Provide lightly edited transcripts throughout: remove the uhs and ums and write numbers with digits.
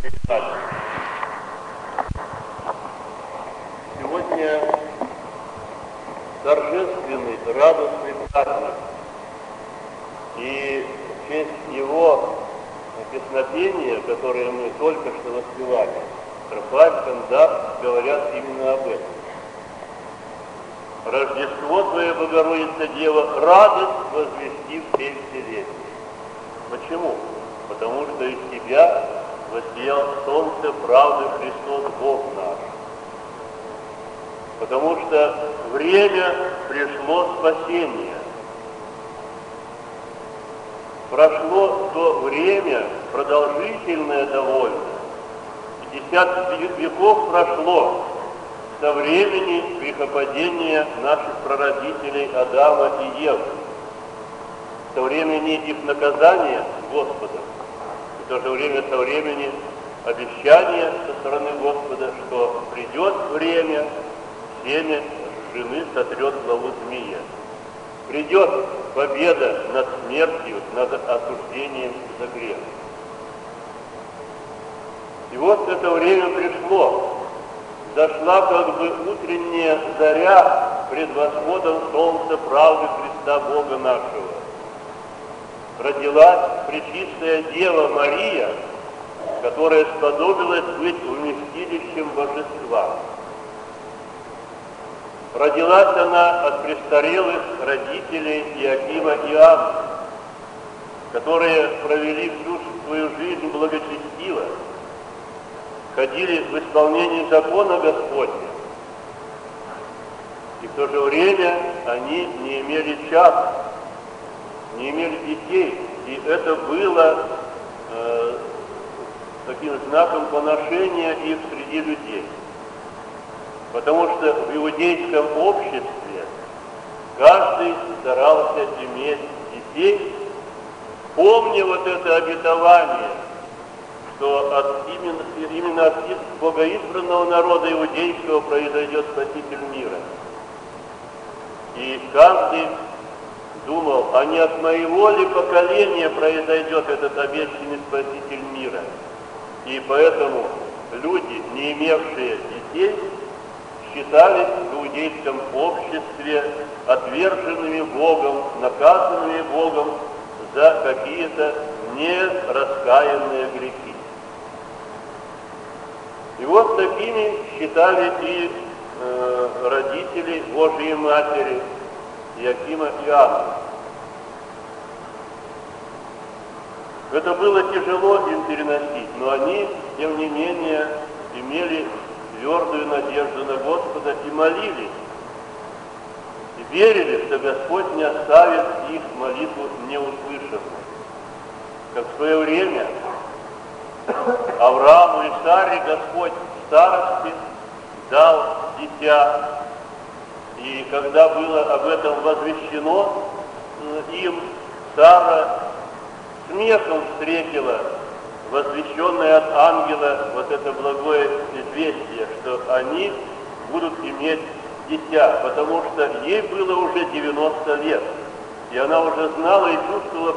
Сегодня торжественный, радостный праздник, и в честь его песнопения, которое мы только что воспевали, Рафаэль, Кандак говорят именно об этом. Рождество Твое, Богородица Дева, радость возвести всей вселенной. Почему? Потому что из Тебя воссиял солнце правды Христос Бог наш. Потому что время пришло спасение. Прошло то время, продолжительное довольно. 50 веков прошло со времени грехопадения наших прародителей Адама и Евы, со времени их наказания Господа, и в то же время со времени обещания со стороны Господа, что придет время, семя жены сотрет главу змея. Придет победа над смертью, над осуждением за грех. И вот это время пришло. Зашла как бы утренняя заря пред восходом солнца правды Христа Бога нашего. Родилась пречистая Дева Мария, которая сподобилась быть вместилищем божества. Родилась она от престарелых родителей Иакима и Анны, которые провели всю свою жизнь благочестиво, ходили в исполнении закона Господня, и в то же время они не имели чад, не имели детей, и это было таким знаком поношения их среди людей. Потому что в иудейском обществе каждый старался иметь детей, помня вот это обетование, что именно от богоизбранного народа иудейского произойдет Спаситель мира. И каждый думал, а не от моего ли поколения произойдет этот обещанный Спаситель мира. И поэтому люди, не имевшие детей, считались в иудейском обществе отверженными Богом, наказанными Богом за какие-то нераскаянные грехи. И вот такими считали и родители Божьей Матери Иакима и Анны. Это было тяжело им переносить, но они, тем не менее, имели твердую надежду на Господа и молились, и верили, что Господь не оставит их молитву неуслышанной. Как в свое время Аврааму и Саре Господь в старости дал дитя, и когда было об этом возвещено им, Сара смехом встретила возвещенное от ангела вот это благое известие, что они будут иметь дитя, потому что ей было уже 90 лет, и она уже знала и чувствовала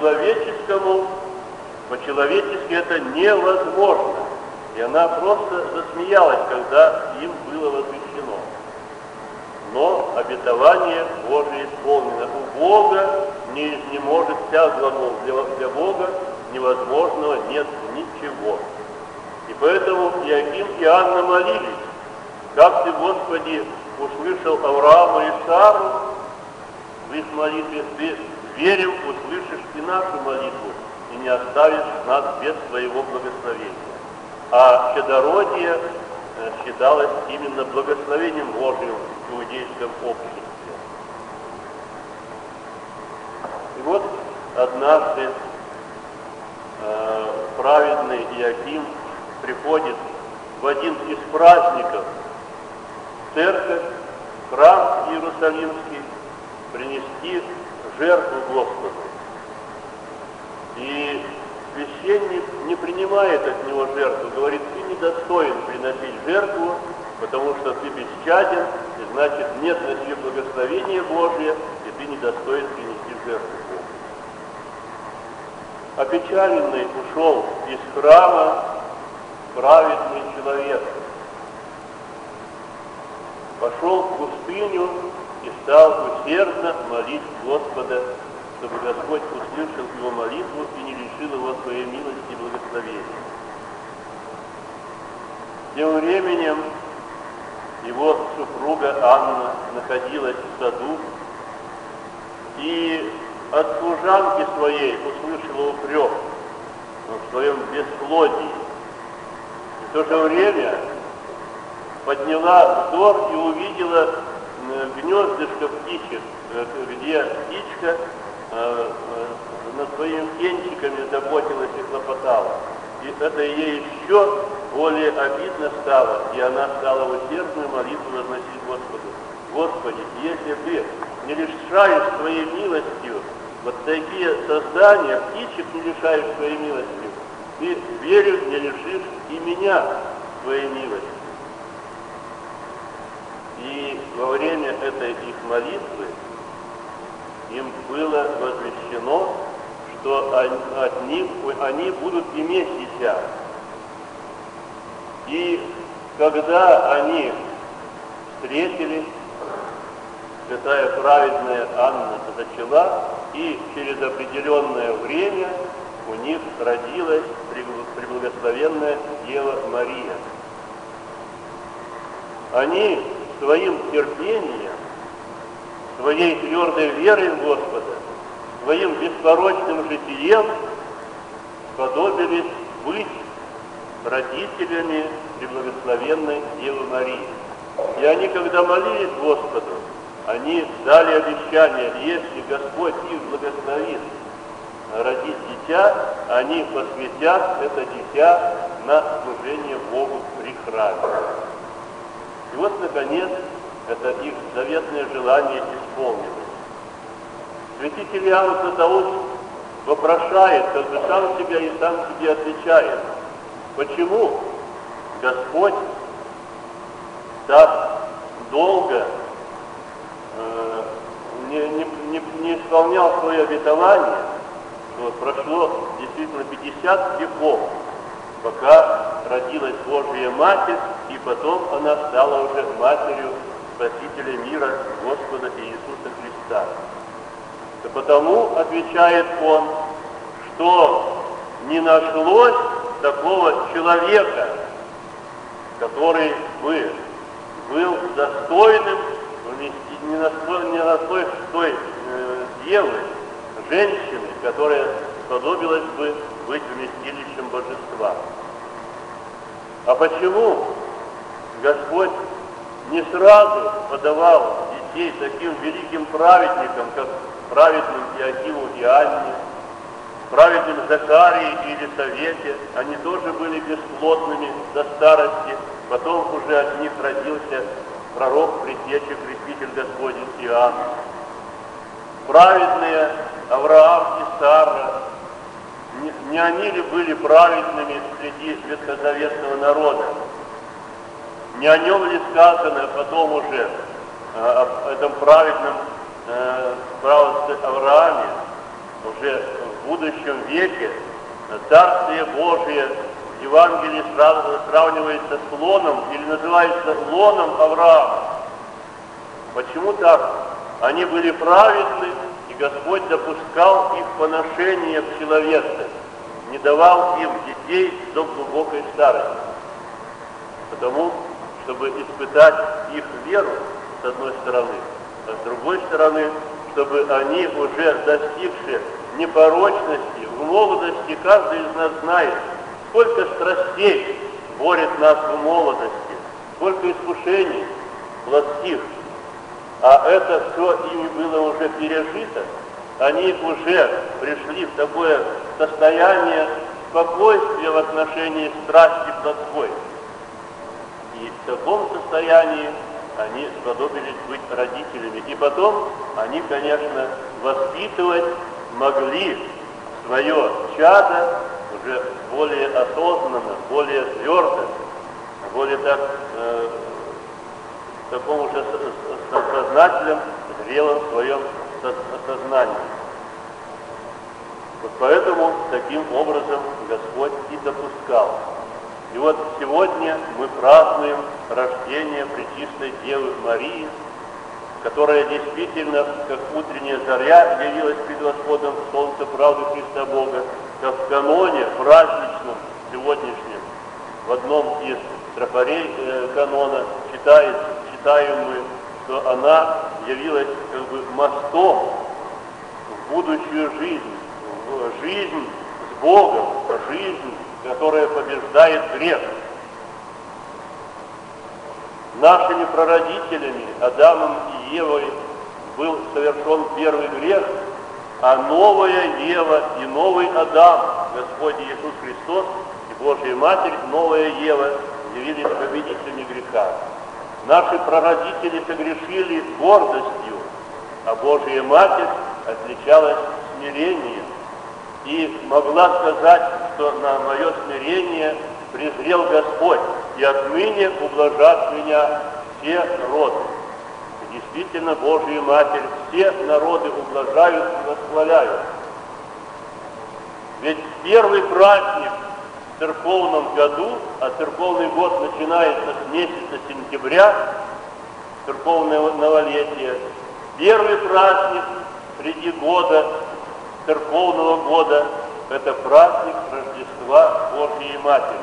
по-человечески это невозможно, и она просто засмеялась, когда им было возвещено. Но обетование Божие исполнено. У Бога не изнеможет вся глагол. Для Бога невозможного нет ничего. И поэтому Иаким и Анна молились: как Ты, Господи, услышал Авраама и Сару в их молитве, Ты, верим, услышишь и нашу молитву, и не оставишь нас без Твоего благословения. А чадородие считалось именно благословением Божьим в иудейском обществе. И вот однажды праведный Иаким приходит в один из праздников в церковь, в храм Иерусалимский, принести жертву Господу. И священник не принимает от него жертву, говорит: ты недостоин приносить жертву, потому что ты бесчаден, и значит нет на тебе благословения Божия, и ты недостоин принести жертву Богу. Опечаленный ушел из храма, праведный человек. Пошел в пустыню и стал усердно молить Господа, чтобы Господь услышал его молитву и не лишил его своей милости и благословения. Тем временем его супруга Анна находилась в саду и от служанки своей услышала упрек в своем бесплодии. В то же время подняла взор и увидела гнездышко птичек, где птичка над своими птенчиками заботилась и хлопотала. И это ей еще более обидно стало, и она стала усердную молитву возносить Господу. Господи, если ты не лишаешь своей милостью вот такие создания, птичек не лишаешь своей милостью, ты, верю, не лишишь и меня своей милостью. И во время этой их молитвы им было возвещено, что они будут иметь дитя. И когда они встретились, святая праведная Анна зачала, и через определенное время у них родилась преблагословенная Дева Мария. Они своим терпением, своей твердой верой в Господа, своим беспорочным житием сподобились быть родителями преблагословенной Девы Марии. И они, когда молились Господу, они дали обещание, если Господь их благословит родить дитя, они посвятят это дитя на служение Богу при храме. И вот, наконец, это их заветное желание исполнилось. Святитель Иоанн Златоуст вопрошает, как бы сам себя и сам себе отвечает, почему Господь так долго не исполнял свое обетование, что прошло действительно 50 веков, пока родилась Божия Матерь, и потом она стала уже матерью Спасителя мира Господа Иисуса Христа. И потому, отвечает он, что не нашлось такого человека, который бы был достойным не наслой той девы, женщины, которая сподобилась бы быть вместилищем божества. А почему Господь не сразу подавал детей таким великим праведникам, как праведным Иакиму и Анне, праведным Захарии и Елисавете? Они тоже были бесплодными до старости, потом уже от них родился пророк, предтеча, креститель Господень Иоанн. Праведные Авраам и Сара, не они ли были праведными среди ветхозаветного народа? Не о нем ли сказано потом уже, об этом праведном праведце Аврааме, уже в будущем веке, Царствие Божие в Евангелии сравнивается с лоном или называется лоном Авраама. Почему так? Они были праведны, и Господь допускал их поношение в человека, не давал им детей до глубокой старости. Потому, чтобы испытать их веру, с одной стороны, а с другой стороны, чтобы они, уже достигшие непорочности, в молодости, каждый из нас знает, сколько страстей борет нас в молодости, сколько искушений плотских, а это все ими было уже пережито, они уже пришли в такое состояние спокойствия в отношении страсти плотской. И в таком состоянии они сподобились быть родителями. И потом они, конечно, воспитывать могли свое чадо уже более осознанно, более твердо, более так, в таком уже сознательном, зрелом своем сознании. Вот поэтому таким образом Господь и допускал. И вот сегодня мы празднуем рождение Пречистой Девы Марии, которая действительно, как утренняя заря, явилась пред Господом солнце правды Христа Бога, как в каноне праздничном сегодняшнем, в одном из трафарей канона читаем мы, что она явилась как бы мостом в будущую жизнь, в жизнь с Богом, жизнь, которая побеждает грех. Нашими прародителями, Адамом и Евой, был совершен первый грех, а новая Ева и новый Адам, Господь Иисус Христос и Божья Матерь, новая Ева, явились победителями греха. Наши прародители согрешили гордостью, а Божья Матерь отличалась смирением и могла сказать, что на мое смирение презрел Господь, и отныне ублажат меня все народы. И действительно, Божья Матерь все народы ублажают и восхваляют. Ведь первый праздник в церковном году, а церковный год начинается с месяца сентября, церковное новолетие, первый праздник среди года, церковного года, это праздник Рождества Божьей Матери.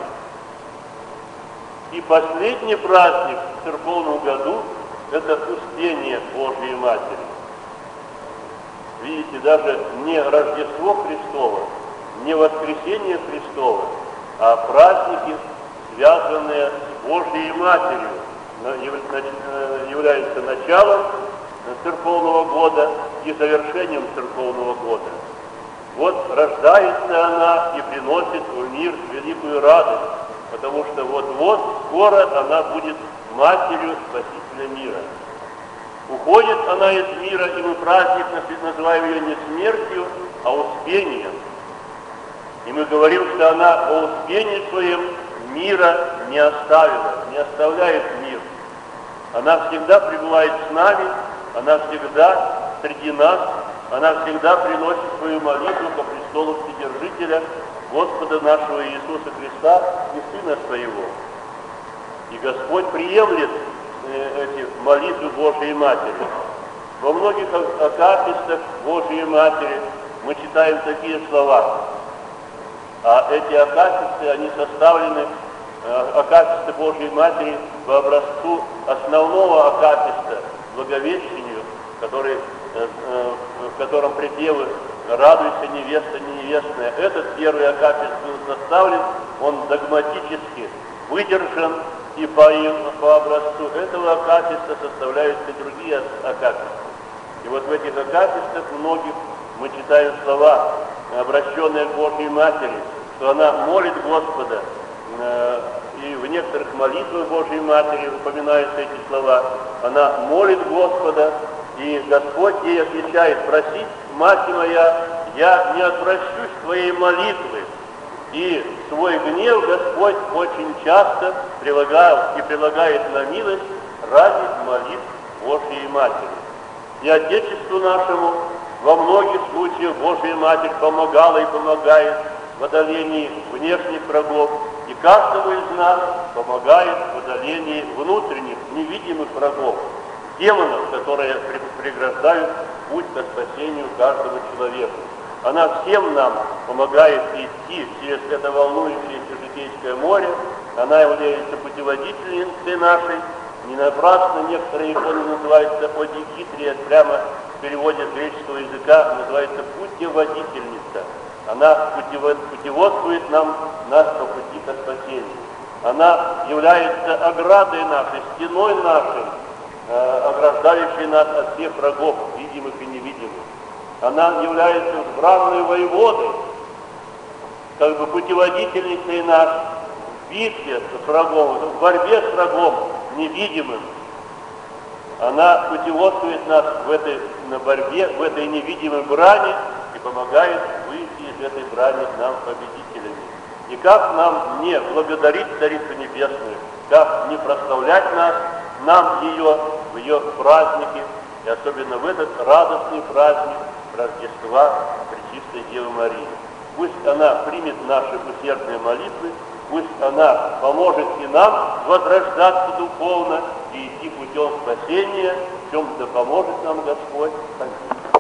И последний праздник в церковном году – это Успение Божьей Матери. Видите, даже не Рождество Христово, не Воскресение Христово, а праздники, связанные с Божьей Матерью, являются началом церковного года и завершением церковного года. Вот рождается она и приносит в мир великую радость, потому что вот-вот скоро она будет Матерью Спасителя мира. Уходит она из мира, и мы праздник называем ее не смертью, а успением. И мы говорим, что она по успении своем мира не оставила, не оставляет мир. Она всегда пребывает с нами, она всегда среди нас, она всегда приносит свою молитву ко престолу Вседержителя, Господа нашего Иисуса Христа и Сына Своего. И Господь приемлет эти молитвы Божьей Матери. Во многих акафистах Божьей Матери мы читаем такие слова. А эти акафисты, они составлены, акафисты Божьей Матери, по образцу основного акафиста, Благовещению, в котором припевы «Радуйся, невеста невестная». Этот первый акафист был составлен, он догматически выдержан, и по образцу этого акафиста составляются другие акафисты. И вот в этих акафистах многих мы читаем слова, обращенные к Божьей Матери, что она молит Господа, и в некоторых молитвах Божьей Матери упоминаются эти слова. Она молит Господа, и Господь ей отвечает: «Проси, мать моя, я не отвращусь твоей молитвы». И свой гнев Господь очень часто прилагает на милость ради молитв Божьей Матери. И Отечеству нашему во многих случаях Божья Матерь помогала и помогает в одолении внешних врагов, и каждому из нас помогает в одолении внутренних, невидимых врагов, демонов, которые преграждают путь к спасению каждого человека. Она всем нам помогает идти через это волнующееся житейское море. Она является путеводительницей нашей. Не напрасно некоторые иконы называются «Одикитрия», прямо в переводе с греческого языка называется «путеводительница». Она путеводствует нас по пути к спасению. Она является оградой нашей, стеной нашей, ограждающей нас от всех врагов, видимых и невидимых. Она является избранной воеводой, как бы путеводительницей нас в битве с врагом, в борьбе с врагом невидимым. Она путеводствует нас в этой борьбе, в этой невидимой брани и помогает выйти из этой брани нам победителями. И как нам не благодарить Царицу Небесную, как не прославлять нам ее в ее праздники, и особенно в этот радостный праздник Рождества Пречистой Девы Марии. Пусть она примет наши усердные молитвы Пусть она поможет и нам возрождаться духовно и идти путем спасения, в чем да поможет нам Господь. Аминь.